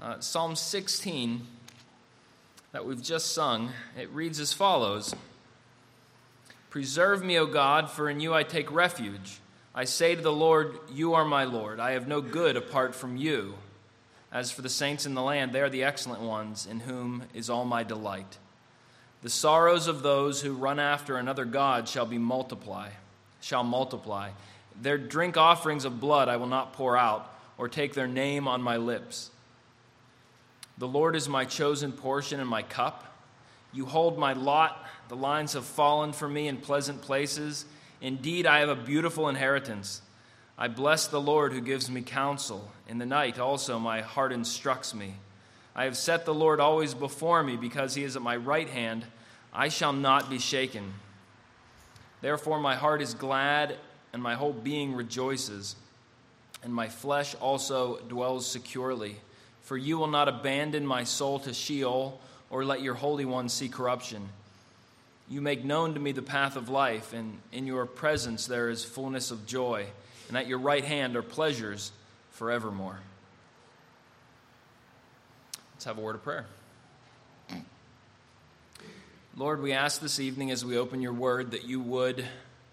Psalm 16 that we've just sung, it reads as follows. Preserve me, O God, for in you I take refuge. I say to the Lord, you are my Lord. I have no good apart from you. As for the saints in the land, they are the excellent ones, in whom is all my delight. The sorrows of those who run after another god shall multiply. Their drink offerings of blood I will not pour out, or take their name on my lips. The Lord is my chosen portion and my cup. You hold my lot. The lines have fallen for me in pleasant places. Indeed, I have a beautiful inheritance. I bless the Lord who gives me counsel. In the night also my heart instructs me. I have set the Lord always before me, because he is at my right hand. I shall not be shaken. Therefore my heart is glad, and my whole being rejoices, and my flesh also dwells securely. For you will not abandon my soul to Sheol, or let your Holy One see corruption. You make known to me the path of life, and in your presence there is fullness of joy, and at your right hand are pleasures forevermore. Let's have a word of prayer. Lord, we ask this evening as we open your word that you would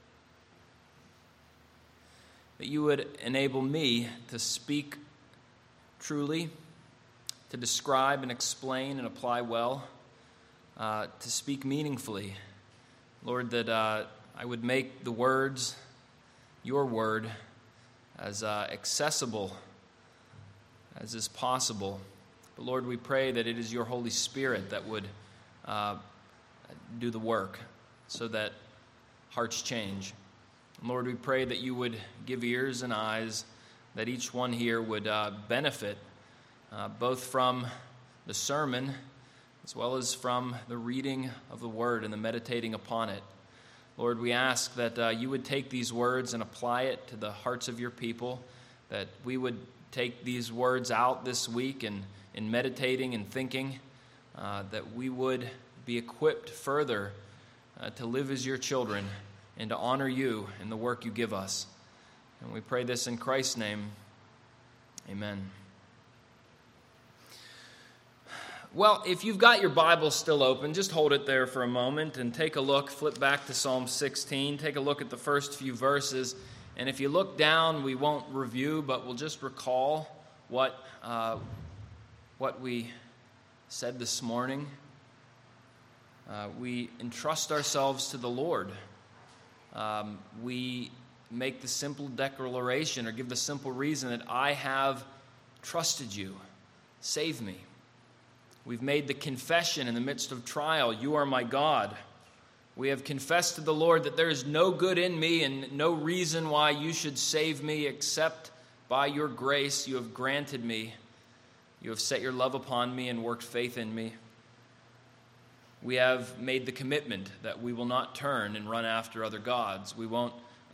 enable me to speak truly, to describe and explain and apply well, to speak meaningfully. Lord, that I would make the words, your word, as accessible as is possible. But Lord, we pray that it is your Holy Spirit that would do the work so that hearts change. Lord, we pray that you would give ears and eyes, that each one here would benefit both from the sermon as well as from the reading of the word and the meditating upon it. Lord, we ask that you would take these words and apply it to the hearts of your people, that we would take these words out this week and in meditating and thinking, that we would be equipped further to live as your children and to honor you in the work you give us. And we pray this in Christ's name. Amen. Well, if you've got your Bible still open, just hold it there for a moment and take a look. Flip back to Psalm 16. Take a look at the first few verses. And if you look down, we won't review, but we'll just recall what we said this morning. We entrust ourselves to the Lord. We make the simple declaration or give the simple reason that I have trusted you. Save me. We've made the confession in the midst of trial, you are my God. We have confessed to the Lord that there is no good in me and no reason why you should save me except by your grace you have granted me. You have set your love upon me and worked faith in me. We have made the commitment that we will not turn and run after other gods. We won't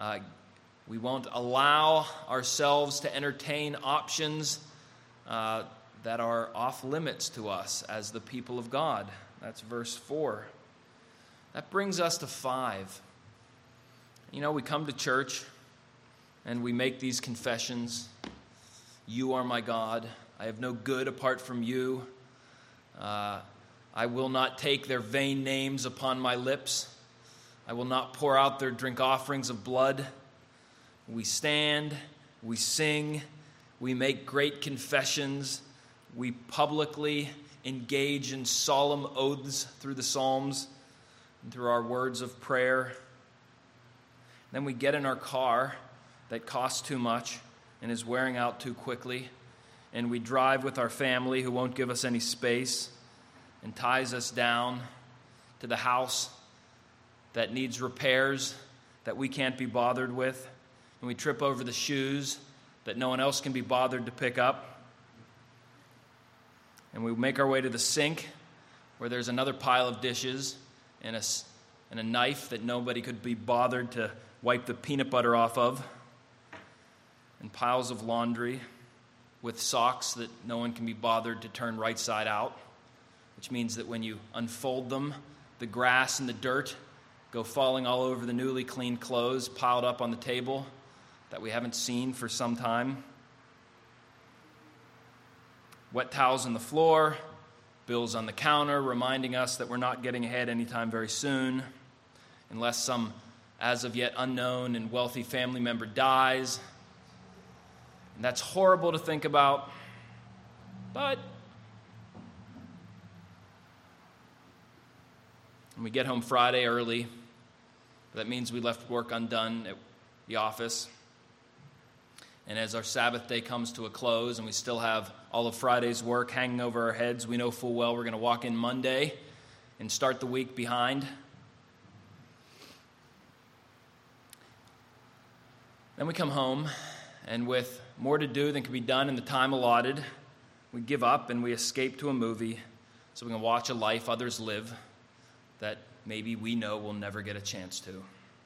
allow ourselves to entertain options that are off limits to us as the people of God. That's verse 4. That brings us to 5. You know, we come to church and we make these confessions. You are my God. I have no good apart from you. I will not take their vain names upon my lips. I will not pour out their drink offerings of blood. We stand, we sing, we make great confessions. We publicly engage in solemn oaths through the Psalms and through our words of prayer. Then we get in our car that costs too much and is wearing out too quickly, and we drive with our family who won't give us any space and ties us down to the house that needs repairs that we can't be bothered with, and we trip over the shoes that no one else can be bothered to pick up. And we make our way to the sink where there's another pile of dishes and a knife that nobody could be bothered to wipe the peanut butter off of, and piles of laundry with socks that no one can be bothered to turn right side out, which means that when you unfold them, the grass and the dirt go falling all over the newly cleaned clothes piled up on the table that we haven't seen for some time. Wet towels on the floor, bills on the counter, reminding us that we're not getting ahead anytime very soon, unless some as of yet unknown and wealthy family member dies. And that's horrible to think about, but when we get home Friday early, that means we left work undone at the office. And as our Sabbath day comes to a close and we still have all of Friday's work hanging over our heads, we know full well we're going to walk in Monday and start the week behind. Then we come home, and with more to do than can be done in the time allotted, we give up and we escape to a movie so we can watch a life others live that maybe we know we'll never get a chance to.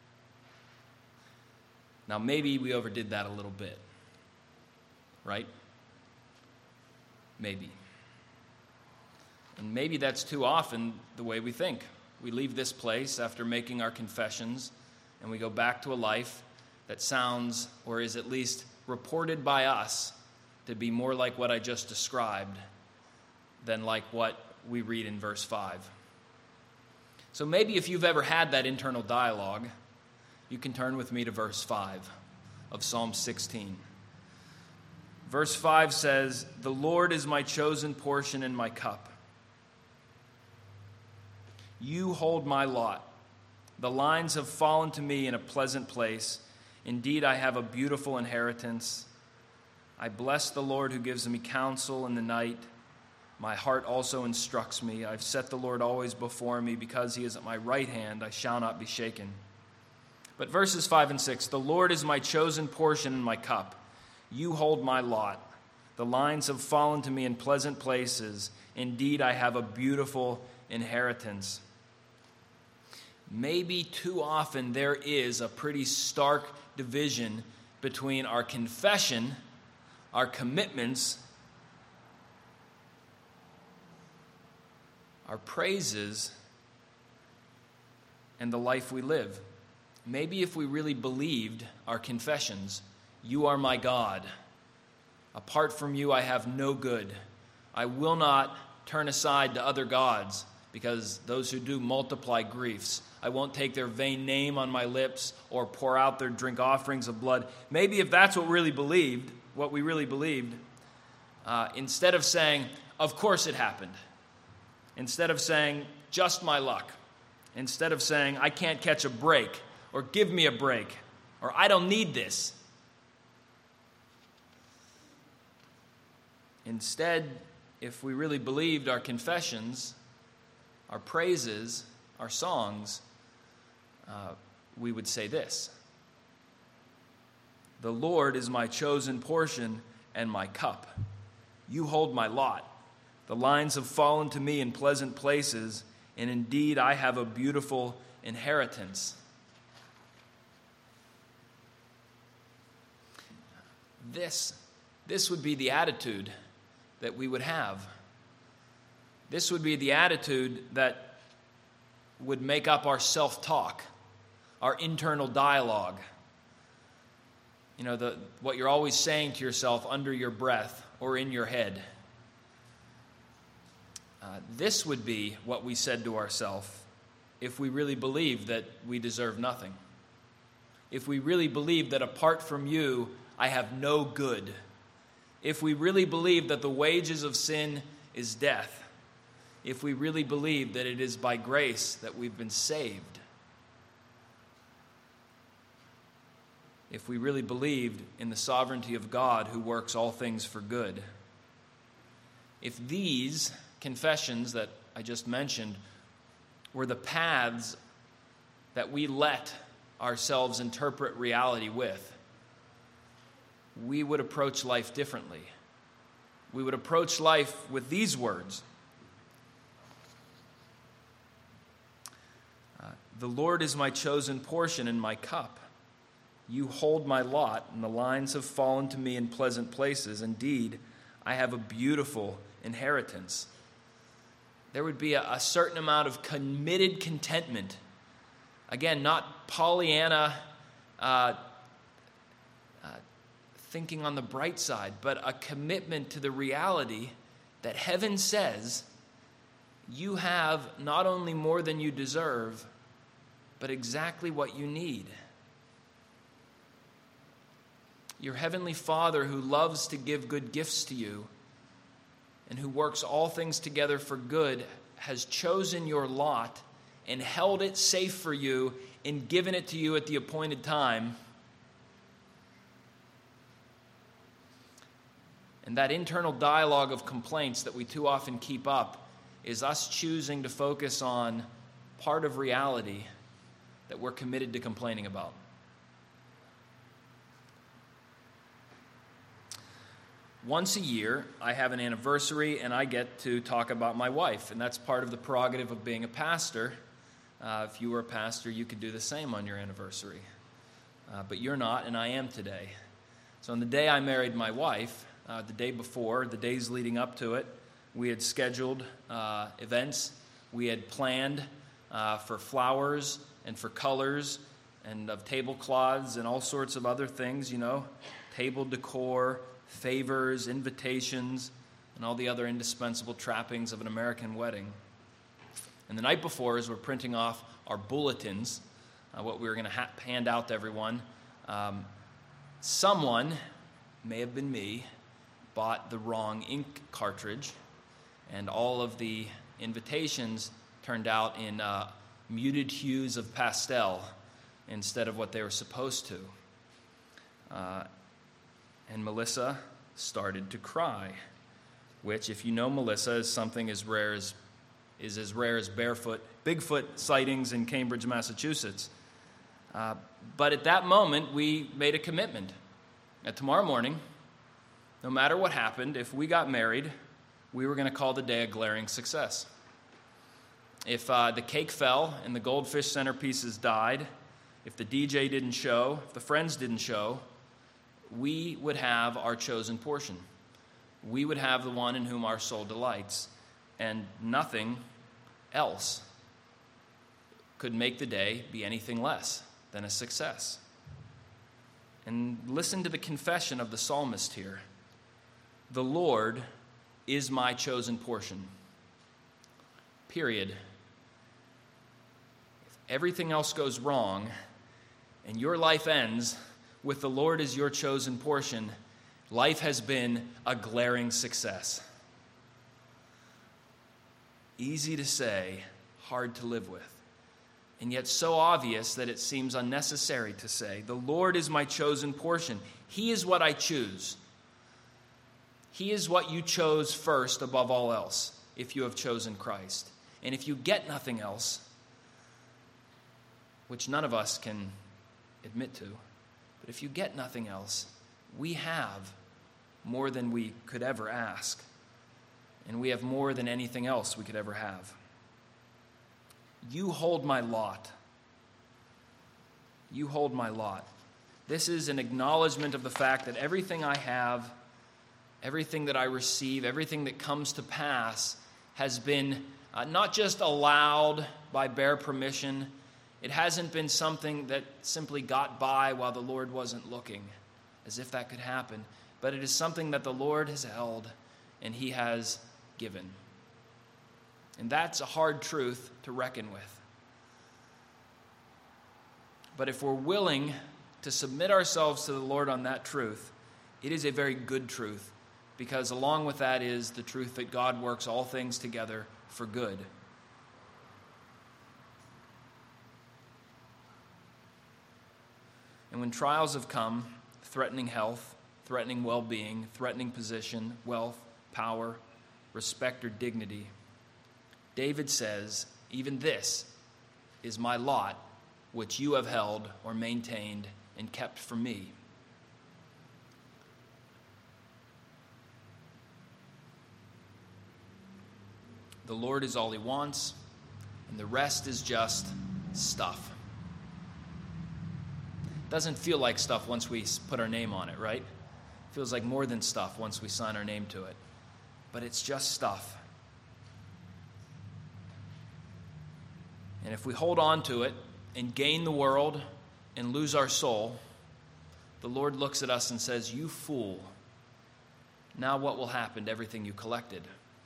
Now, maybe we overdid that a little bit, right? Maybe. And maybe that's too often the way we think. We leave this place after making our confessions, and we go back to a life that sounds, or is at least reported by us, to be more like what I just described than like what we read in verse 5. So maybe if you've ever had that internal dialogue, you can turn with me to verse 5 of Psalm 16. Verse 5 says, "The Lord is my chosen portion and my cup. You hold my lot. The lines have fallen to me in a pleasant place. Indeed, I have a beautiful inheritance. I bless the Lord who gives me counsel in the night. My heart also instructs me. I've set the Lord always before me. Because he is at my right hand, I shall not be shaken." But verses 5 and 6, "The Lord is my chosen portion and my cup. You hold my lot. The lines have fallen to me in pleasant places. Indeed, I have a beautiful inheritance." Maybe too often there is a pretty stark division between our confession, our commitments, our praises, and the life we live. Maybe if we really believed our confessions, "You are my God. Apart from you, I have no good. I will not turn aside to other gods, because those who do multiply griefs. I won't take their vain name on my lips or pour out their drink offerings of blood." Maybe if that's what we really believed, instead of saying, "Of course it happened," instead of saying, "Just my luck," instead of saying, "I can't catch a break," or "Give me a break," or "I don't need this." Instead, if we really believed our confessions, our praises, our songs, we would say this: "The Lord is my chosen portion and my cup. You hold my lot. The lines have fallen to me in pleasant places, and indeed I have a beautiful inheritance." This would be the attitude that we would have. This would be the attitude that would make up our self-talk, our internal dialogue. You know, what you're always saying to yourself under your breath or in your head. This would be what we said to ourselves if we really believed that we deserve nothing. If we really believed that apart from you, I have no good. If we really believed that the wages of sin is death. If we really believed that it is by grace that we've been saved. If we really believed in the sovereignty of God who works all things for good. If these confessions that I just mentioned were the paths that we let ourselves interpret reality with, we would approach life differently. We would approach life with these words: "The Lord is my chosen portion and my cup. You hold my lot, and the lines have fallen to me in pleasant places. Indeed, I have a beautiful inheritance." There would be a certain amount of committed contentment. Again, not Pollyanna thinking on the bright side, but a commitment to the reality that heaven says you have not only more than you deserve, but exactly what you need. Your heavenly Father, who loves to give good gifts to you and who works all things together for good, has chosen your lot and held it safe for you and given it to you at the appointed time. And that internal dialogue of complaints that we too often keep up is us choosing to focus on part of reality that we're committed to complaining about. Once a year, I have an anniversary, and I get to talk about my wife, and that's part of the prerogative of being a pastor. If you were a pastor, you could do the same on your anniversary. But you're not, and I am today. So on the day I married my wife, the day before, the days leading up to it, we had scheduled events. We had planned for flowers and for colors and of tablecloths and all sorts of other things, table decor, favors, invitations, and all the other indispensable trappings of an American wedding. And the night before, as we're printing off our bulletins, what we were going to hand out to everyone, someone, may have been me, bought the wrong ink cartridge, and all of the invitations turned out in muted hues of pastel instead of what they were supposed to. And Melissa started to cry, which, if you know Melissa, is something as rare as Bigfoot sightings in Cambridge, Massachusetts. But at that moment, we made a commitment that tomorrow morning, no matter what happened, if we got married, we were going to call the day a glaring success. If the cake fell and the goldfish centerpieces died, if the DJ didn't show, if the friends didn't show, we would have our chosen portion. We would have the one in whom our soul delights, and nothing else could make the day be anything less than a success. And listen to the confession of the psalmist here. The Lord is my chosen portion. Period. If everything else goes wrong and your life ends with the Lord as your chosen portion, life has been a glaring success. Easy to say, hard to live with. And yet so obvious that it seems unnecessary to say. The Lord is my chosen portion. He is what I choose. He is what you chose first above all else, if you have chosen Christ. And if you get nothing else, which none of us can admit to, but if you get nothing else, we have more than we could ever ask. And we have more than anything else we could ever have. You hold my lot. You hold my lot. This is an acknowledgement of the fact that everything I have, everything that I receive, everything that comes to pass has been not just allowed by bare permission. It hasn't been something that simply got by while the Lord wasn't looking, as if that could happen. But it is something that the Lord has held and He has given. And that's a hard truth to reckon with. But if we're willing to submit ourselves to the Lord on that truth, it is a very good truth, because along with that is the truth that God works all things together for good. And when trials have come, threatening health, threatening well-being, threatening position, wealth, power, respect, or dignity, David says, even this is my lot, which you have held or maintained and kept for me. The Lord is all He wants, and the rest is just stuff. Doesn't feel like stuff once we put our name on it, right? Feels like more than stuff once we sign our name to it. But it's just stuff. And if we hold on to it and gain the world and lose our soul, the Lord looks at us and says, "You fool. Now what will happen to everything you collected?"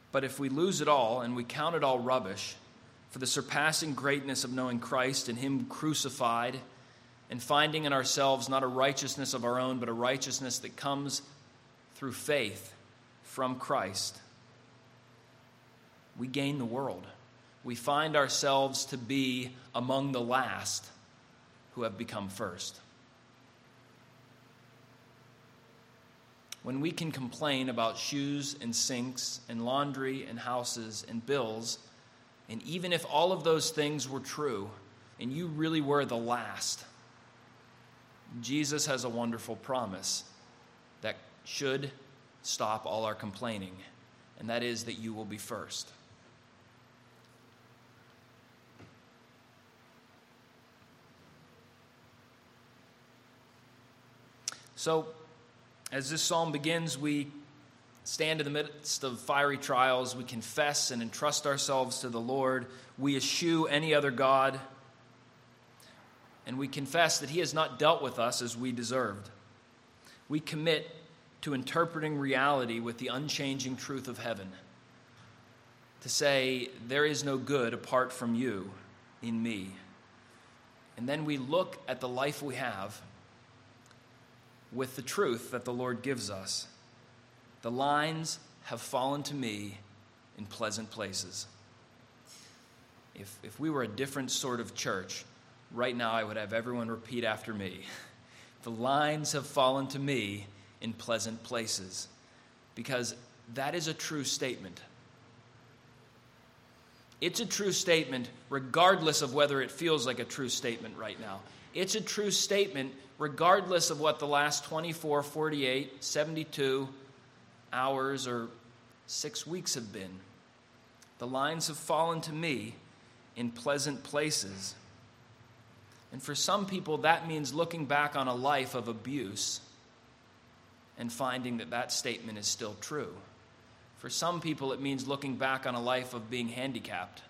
But if we lose it all and we count it all rubbish for the surpassing greatness of knowing Christ and him crucified, and finding in ourselves not a righteousness of our own, but a righteousness that comes through faith from Christ, we gain the world. We find ourselves to be among the last who have become first. When we can complain about shoes and sinks and laundry and houses and bills, and even if all of those things were true and you really were the last, Jesus has a wonderful promise that should stop all our complaining, and that is that you will be first. So, as this psalm begins, we stand in the midst of fiery trials. We confess and entrust ourselves to the Lord. We eschew any other God. And we confess that he has not dealt with us as we deserved. We commit to interpreting reality with the unchanging truth of heaven. To say, there is no good apart from you in me. And then we look at the life we have with the truth that the Lord gives us. The lines have fallen to me in pleasant places. If we were a different sort of church, right now I would have everyone repeat after me. The lines have fallen to me in pleasant places. Because that is a true statement. It's a true statement regardless of whether it feels like a true statement right now. It's a true statement regardless of what the last 24, 48, 72 hours or 6 weeks have been. The lines have fallen to me in pleasant places. And for some people, that means looking back on a life of abuse and finding that that statement is still true. For some people, it means looking back on a life of being handicapped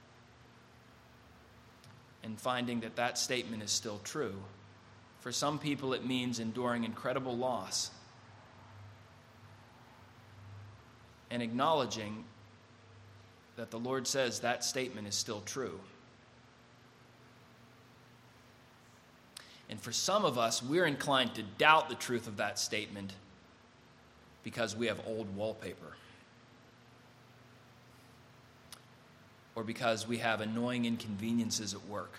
and finding that that statement is still true. For some people, it means enduring incredible loss and acknowledging that the Lord says that statement is still true. And for some of us, we're inclined to doubt the truth of that statement because we have old wallpaper. Or because we have annoying inconveniences at work.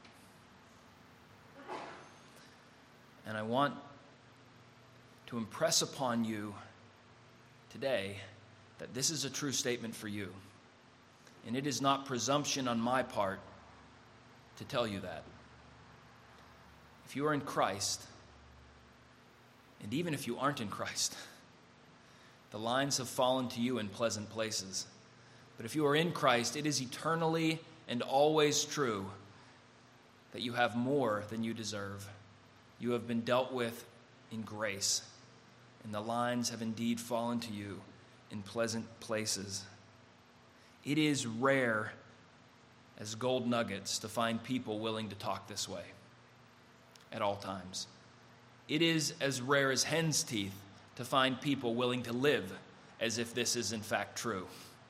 And I want to impress upon you today that this is a true statement for you. And it is not presumption on my part to tell you that. If you are in Christ, and even if you aren't in Christ, the lines have fallen to you in pleasant places. But if you are in Christ, it is eternally and always true that you have more than you deserve. You have been dealt with in grace, and the lines have indeed fallen to you in pleasant places. It is rare as gold nuggets to find people willing to talk this way at all times. It is as rare as hen's teeth to find people willing to live as if this is in fact true.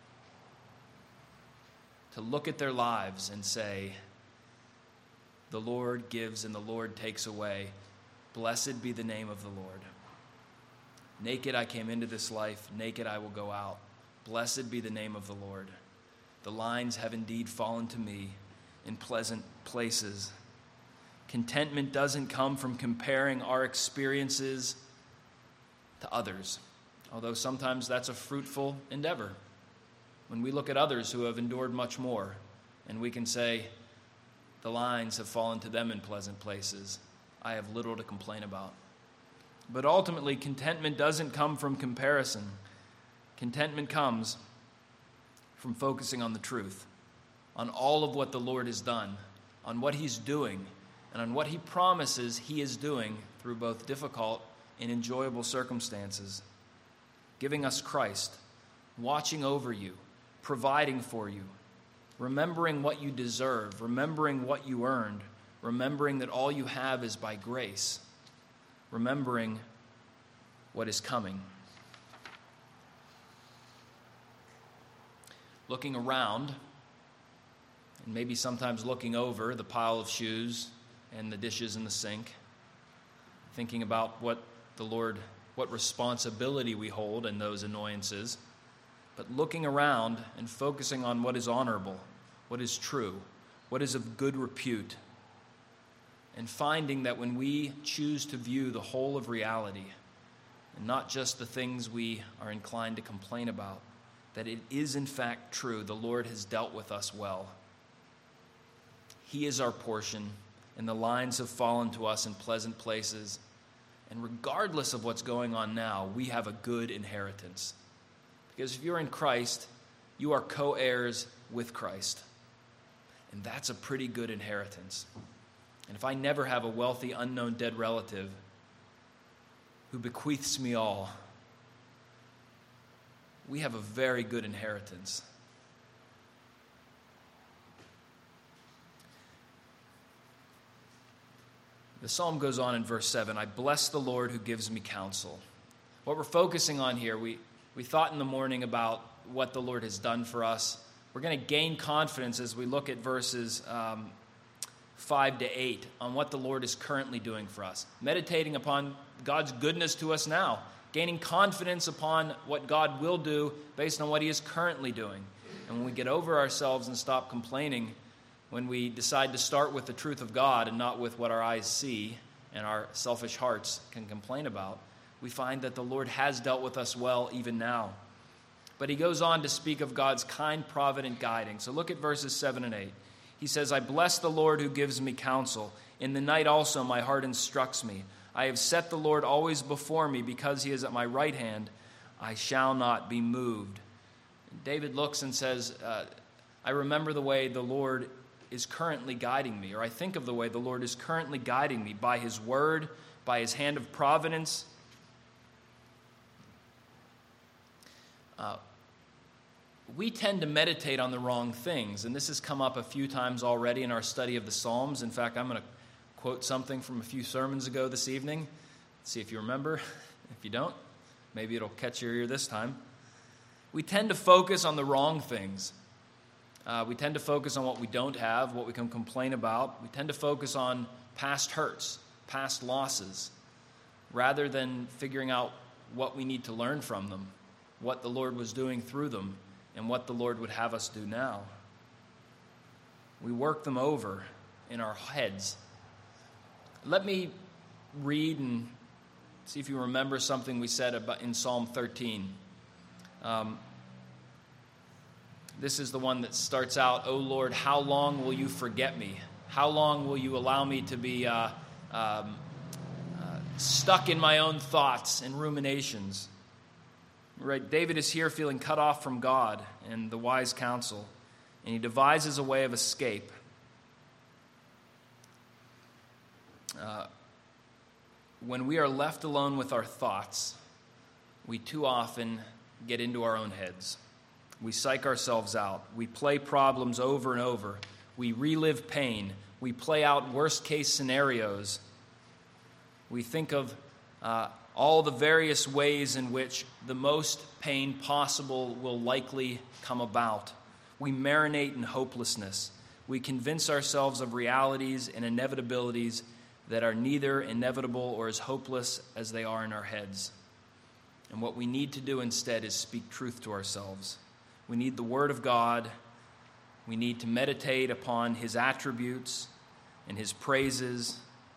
To look at their lives and say, the Lord gives and the Lord takes away. Blessed be the name of the Lord. Naked I came into this life, naked I will go out. Blessed be the name of the Lord. The lines have indeed fallen to me in pleasant places. Contentment doesn't come from comparing our experiences to others, although sometimes that's a fruitful endeavor. When we look at others who have endured much more, and we can say, the lines have fallen to them in pleasant places, I have little to complain about. But ultimately, contentment doesn't come from comparison. Contentment comes from focusing on the truth, on all of what the Lord has done, on what he's doing, and on what he promises he is doing through both difficult and enjoyable circumstances. Giving us Christ, watching over you, providing for you, remembering what you deserve, remembering what you earned, remembering that all you have is by grace, remembering what is coming. looking around, and maybe sometimes looking over the pile of shoes and the dishes in the sink, thinking about what responsibility we hold in those annoyances, but looking around and focusing on what is honorable, what is true, what is of good repute, and finding that when we choose to view the whole of reality, and not just the things we are inclined to complain about, that it is in fact true, the Lord has dealt with us well. He is our portion, and the lines have fallen to us in pleasant places. And regardless of what's going on now, we have a good inheritance. Because if you're in Christ, you are co-heirs with Christ. And that's a pretty good inheritance. And if I never have a wealthy, unknown dead relative who bequeaths me all, we have a very good inheritance. The psalm goes on in verse 7, I bless the Lord who gives me counsel. What we're focusing on here, we thought in the morning about what the Lord has done for us. We're going to gain confidence as we look at verses 5 to 8 on what the Lord is currently doing for us. Meditating upon God's goodness to us now. Gaining confidence upon what God will do based on what he is currently doing. And when we get over ourselves and stop complaining, when we decide to start with the truth of God and not with what our eyes see and our selfish hearts can complain about, we find that the Lord has dealt with us well even now. But he goes on to speak of God's kind, provident guiding. So look at verses 7 and 8. He says, I bless the Lord who gives me counsel. In the night also my heart instructs me. I have set the Lord always before me. Because he is at my right hand, I shall not be moved. David looks and says, I remember the way the Lord is currently guiding me, or I think of the way the Lord is currently guiding me by his word, by his hand of providence. We tend to meditate on the wrong things, and this has come up a few times already in our study of the Psalms. In fact, I'm going to quote something from a few sermons ago this evening. See if you remember. If you don't, maybe it'll catch your ear this time. We tend to focus on the wrong things. We tend to focus on what we don't have, what we can complain about. We tend to focus on past hurts, past losses, rather than figuring out what we need to learn from them, what the Lord was doing through them, and what the Lord would have us do now. We work them over in our heads. Let me read and see if you remember something we said about in Psalm 13. This is the one that starts out, O Lord, how long will you forget me? How long will you allow me to be stuck in my own thoughts and ruminations? Right, David is here feeling cut off from God and the wise counsel, and he devises a way of escape. When we are left alone with our thoughts, we too often get into our own heads. We psych ourselves out. We play problems over and over. We relive pain. We play out worst-case scenarios. We think of all the various ways in which the most pain possible will likely come about. We marinate in hopelessness. We convince ourselves of realities and inevitabilities that are neither inevitable or as hopeless as they are in our heads. And what we need to do instead is speak truth to ourselves. We need the Word of God. We need to meditate upon his attributes and his praises.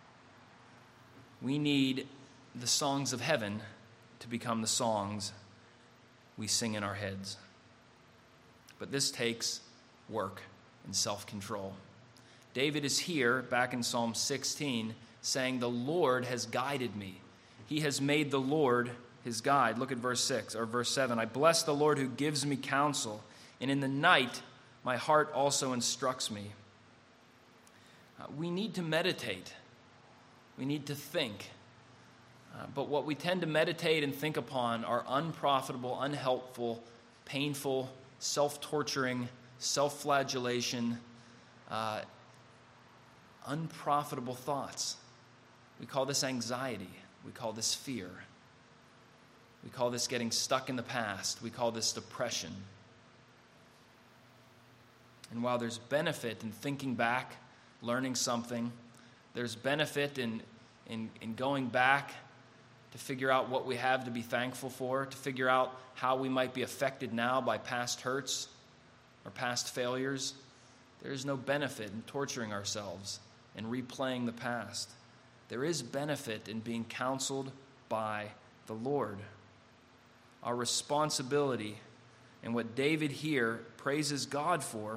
We need the songs of heaven to become the songs we sing in our heads. But this takes work and self-control. David is here, back in Psalm 16, saying, the Lord has guided me. He has made the Lord his guide. Look at verse 6 or verse 7. I bless the Lord who gives me counsel, and in the night my heart also instructs me. We need to meditate. We need to think. But what we tend to meditate and think upon are unprofitable, unhelpful, painful, self-torturing, self-flagellation, unprofitable thoughts. We call this anxiety. We call this fear. We call this getting stuck in the past. We call this depression. And while there's benefit in thinking back, learning something, there's benefit in going back to figure out what we have to be thankful for, to figure out how we might be affected now by past hurts or past failures. There is no benefit in torturing ourselves and replaying the past. There is benefit in being counseled by the Lord. Our responsibility, and what David here praises God for,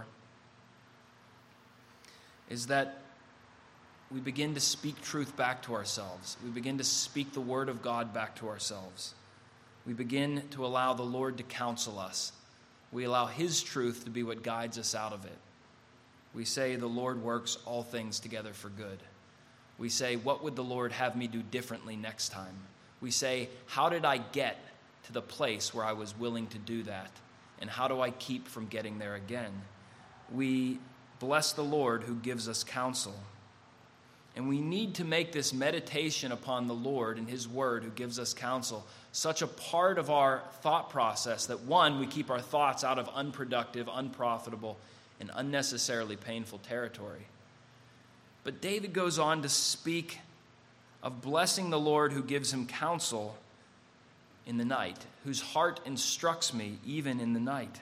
is that we begin to speak truth back to ourselves. We begin to speak the word of God back to ourselves. We begin to allow the Lord to counsel us. We allow his truth to be what guides us out of it. We say the Lord works all things together for good. We say, what would the Lord have me do differently next time? We say, how did I get to the place where I was willing to do that? And how do I keep from getting there again? We bless the Lord who gives us counsel. And we need to make this meditation upon the Lord and his word who gives us counsel such a part of our thought process that, one, we keep our thoughts out of unproductive, unprofitable, and unnecessarily painful territory. But David goes on to speak of blessing the Lord who gives him counsel in the night, whose heart instructs me even in the night.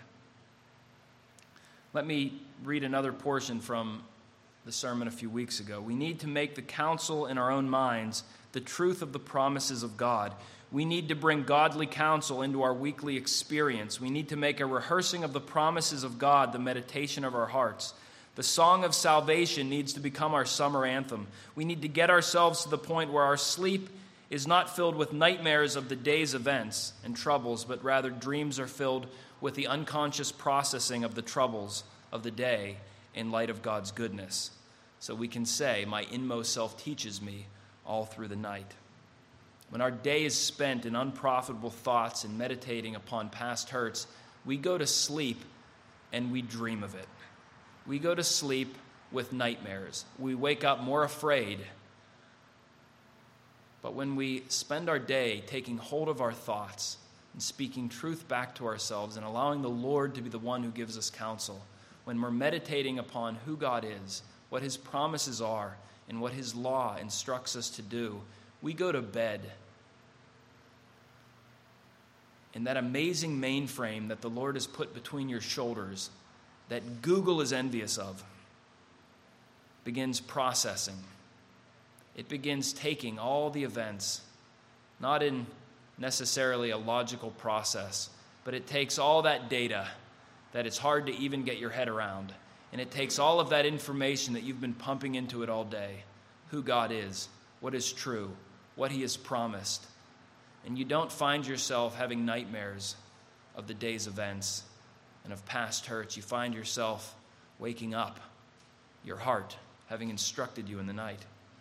Let me read another portion from the sermon a few weeks ago. We need to make the counsel in our own minds the truth of the promises of God. We need to bring godly counsel into our weekly experience. We need to make a rehearsing of the promises of God the meditation of our hearts. The song of salvation needs to become our summer anthem. We need to get ourselves to the point where our sleep is not filled with nightmares of the day's events and troubles, but rather dreams are filled with the unconscious processing of the troubles of the day in light of God's goodness. So we can say, my inmost self teaches me all through the night. When our day is spent in unprofitable thoughts and meditating upon past hurts, we go to sleep and we dream of it. We go to sleep with nightmares. We wake up more afraid. But when we spend our day taking hold of our thoughts and speaking truth back to ourselves and allowing the Lord to be the one who gives us counsel, when we're meditating upon who God is, what his promises are, and what his law instructs us to do, we go to bed in that amazing mainframe that the Lord has put between your shoulders, that Google is envious of, begins processing. It begins taking all the events, not in necessarily a logical process, but it takes all that data that it's hard to even get your head around. And it takes all of that information that you've been pumping into it all day, who God is, what is true, what he has promised. And you don't find yourself having nightmares of the day's events and of past hurts. You find yourself waking up, your heart having instructed you in the night.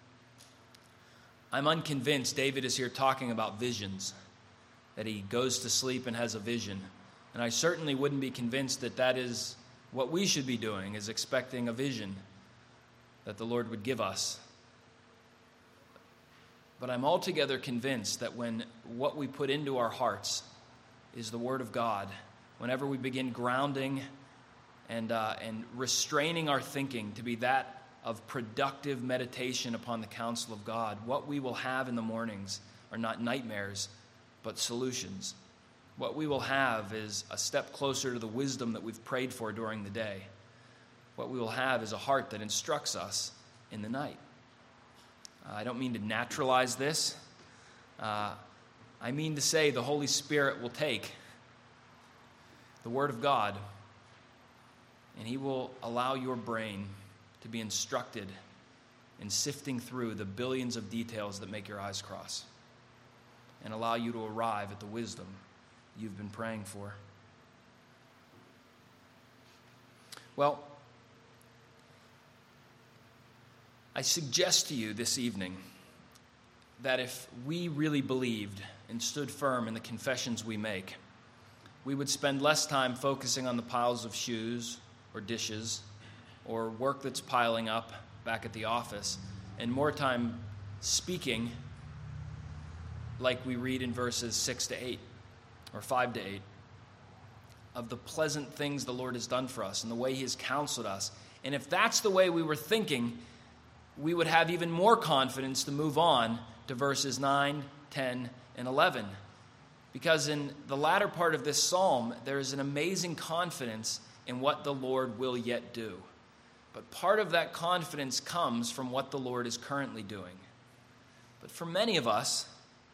I'm unconvinced David is here talking about visions, that he goes to sleep and has a vision. And I certainly wouldn't be convinced that that is what we should be doing, is expecting a vision that the Lord would give us. But I'm altogether convinced that when what we put into our hearts is the Word of God, whenever we begin grounding and restraining our thinking to be that of productive meditation upon the counsel of God, what we will have in the mornings are not nightmares, but solutions. What we will have is a step closer to the wisdom that we've prayed for during the day. What we will have is a heart that instructs us in the night. I don't mean to naturalize this. I mean to say the Holy Spirit will take the Word of God and he will allow your brain to be instructed in sifting through the billions of details that make your eyes cross and allow you to arrive at the wisdom you've been praying for. Well, I suggest to you this evening that if we really believed and stood firm in the confessions we make, we would spend less time focusing on the piles of shoes or dishes or work that's piling up back at the office, and more time speaking like we read in verses 6 to 8 or 5 to 8. of the pleasant things the Lord has done for us and the way he has counseled us. And if that's the way we were thinking, we would have even more confidence to move on to verses 9, 10, and 11. Because in the latter part of this psalm, there is an amazing confidence in what the Lord will yet do. But part of that confidence comes from what the Lord is currently doing. But for many of us,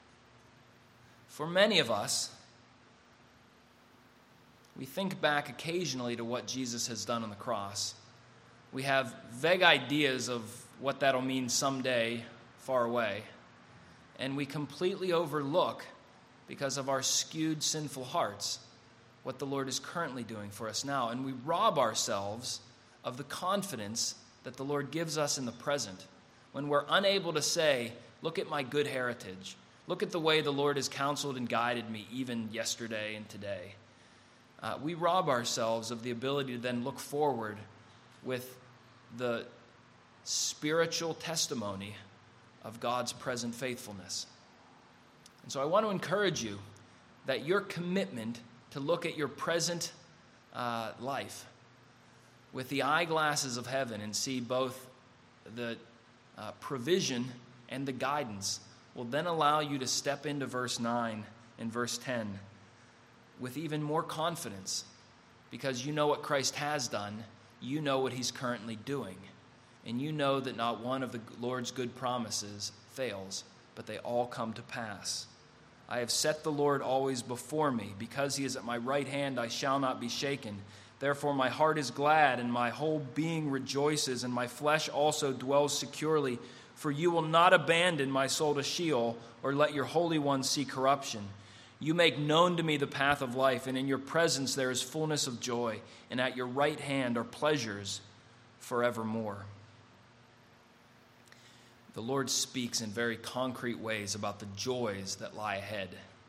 we think back occasionally to what Jesus has done on the cross. We have vague ideas of what that'll mean someday far away. And we completely overlook, because of our skewed, sinful hearts, what the Lord is currently doing for us now. And we rob ourselves of the confidence that the Lord gives us in the present, when we're unable to say, look at my good heritage. Look at the way the Lord has counseled and guided me even yesterday and today. We rob ourselves of the ability to then look forward with the spiritual testimony of God's present faithfulness. And so I want to encourage you that your commitment to look at your present life with the eyeglasses of heaven and see both the provision and the guidance will then allow you to step into verse 9 and verse 10 with even more confidence, because you know what Christ has done, you know what he's currently doing, and you know that not one of the Lord's good promises fails, but they all come to pass. I have set the Lord always before me. Because he is at my right hand, I shall not be shaken. Therefore my heart is glad, and my whole being rejoices, and my flesh also dwells securely. For you will not abandon my soul to Sheol, or let your Holy One see corruption. You make known to me the path of life, and in your presence there is fullness of joy, and at your right hand are pleasures forevermore. The Lord speaks in very concrete ways about the joys that lie ahead.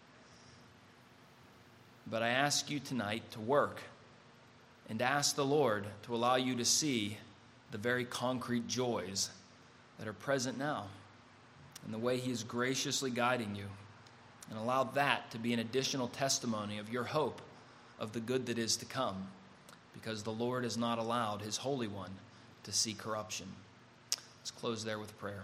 But I ask you tonight to work and ask the Lord to allow you to see the very concrete joys that are present now and the way he is graciously guiding you. And allow that to be an additional testimony of your hope of the good that is to come, because the Lord has not allowed his Holy One to see corruption. Let's close there with prayer.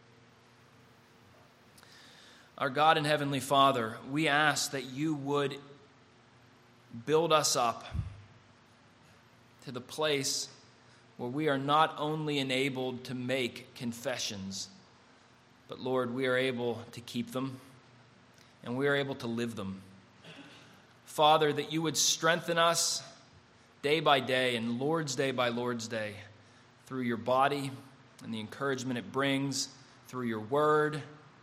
Our God and Heavenly Father, we ask that you would build us up to the place where we are not only enabled to make confessions, but Lord, we are able to keep them and we are able to live them. Father, that you would strengthen us day by day and Lord's Day by Lord's Day through your body and the encouragement it brings, through your word,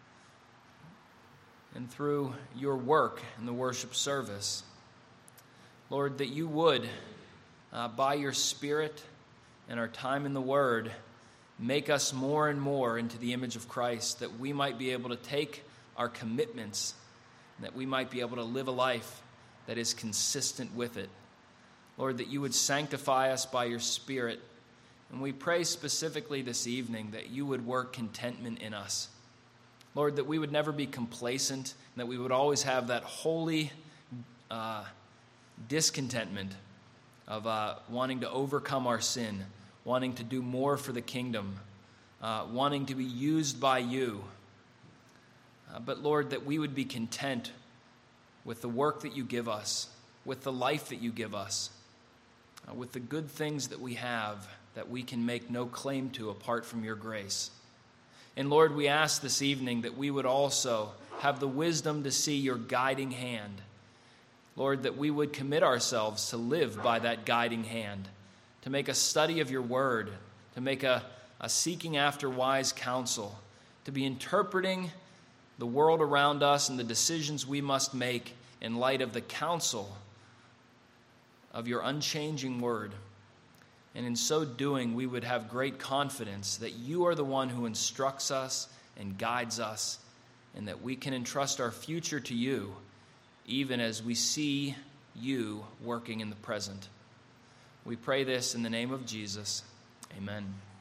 and through your work in the worship service. Lord, that you would, by your Spirit and our time in the Word, make us more and more into the image of Christ, that we might be able to take our commitments, and that we might be able to live a life that is consistent with it. Lord, that you would sanctify us by your Spirit, and we pray specifically this evening that you would work contentment in us. Lord, that we would never be complacent, and that we would always have that holy discontentment of wanting to overcome our sin, wanting to do more for the kingdom, wanting to be used by you. But Lord, that we would be content with the work that you give us, with the life that you give us, with the good things that we have that we can make no claim to apart from your grace. And Lord, we ask this evening that we would also have the wisdom to see your guiding hand. Lord, that we would commit ourselves to live by that guiding hand, to make a study of your word, to make a seeking after wise counsel, to be interpreting the world around us and the decisions we must make in light of the counsel of your unchanging word. And in so doing, we would have great confidence that you are the one who instructs us and guides us, and that we can entrust our future to you, even as we see you working in the present. We pray this in the name of Jesus. Amen.